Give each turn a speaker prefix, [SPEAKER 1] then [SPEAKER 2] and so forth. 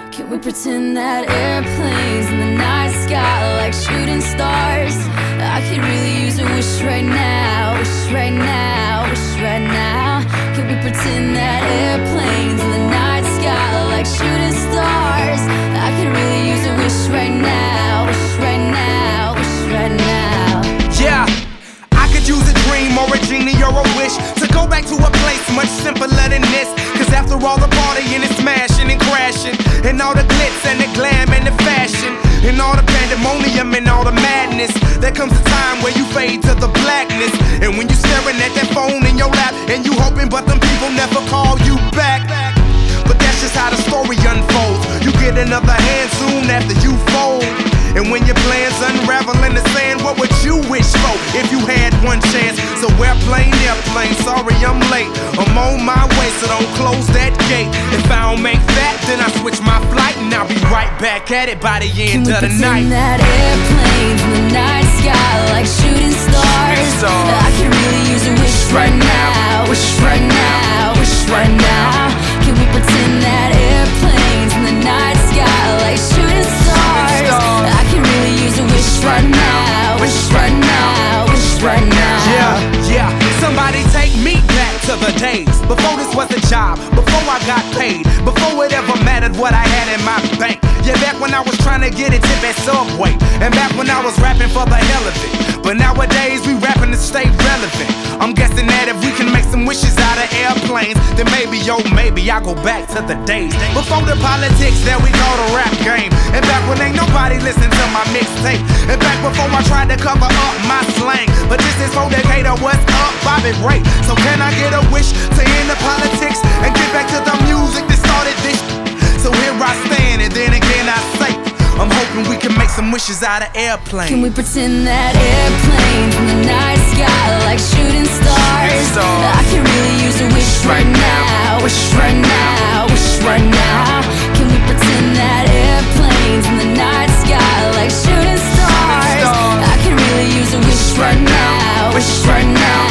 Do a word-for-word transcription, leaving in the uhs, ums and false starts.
[SPEAKER 1] Can we pretend that airplanes in the night sky are like shooting stars? I could really use a wish right now, wish right now, wish right now. Can we pretend that airplanes in the night sky are like shooting stars? I could really use a wish right now, wish right now, wish right now.
[SPEAKER 2] Yeah, I could use a dream or a genie or a wish to go back to a place much simpler than this. Cause after all the partying and smashing and crashing, and all the glitz and the glam and the fashion, and all the pandemonium and all the madness, there comes a time where you fade to the blackness. And when you staring at that phone in your lap, and you hoping but them people never call you back. But that's just how the story unfolds. You get another hand soon after you fold. And when your plans unravel in the sand, what would you wish for if you had one chance? So airplane, airplane, sorry I'm late. I'm on my way, so don't close that gate. If I don't make that, then I switch my flight, and I'll be right back at it by the end of the night.
[SPEAKER 1] Can we pretend that airplanes in the night sky like shooting stars? I could really use a wish right now, wish right now, wish right now. Can we pretend that airplanes in the night sky like shooting stars? I can really use a wish right now, wish right now, wish right now.
[SPEAKER 2] Yeah, yeah, somebody take me back to the days before this was a job, before I got paid, before it ever mattered what I had in my bank. Yeah, back when I was trying to get a tip at Subway, and back when I was rapping for the hell of it. But nowadays we rapping to stay relevant. I'm guessing that if we can make some wishes out of airplanes, then maybe, yo, maybe I'll go back to the days before the politics that we call the rap game. And back when ain't nobody listened to my mixtape. And back before I tried to cover up my slang. But this is for Decatur, what's up, Bobby Ray? So can I get a wish to end the politics and get back to the music that started this? So here I stand, and then again I say, I'm hoping we can make some wishes out of airplanes.
[SPEAKER 1] Can we pretend that airplanes in the night sky like shooting stars? I can really use a wish right now, wish right now, wish right now. Can we pretend that airplanes in the night sky like shooting stars? I can really use a wish right now, wish right now.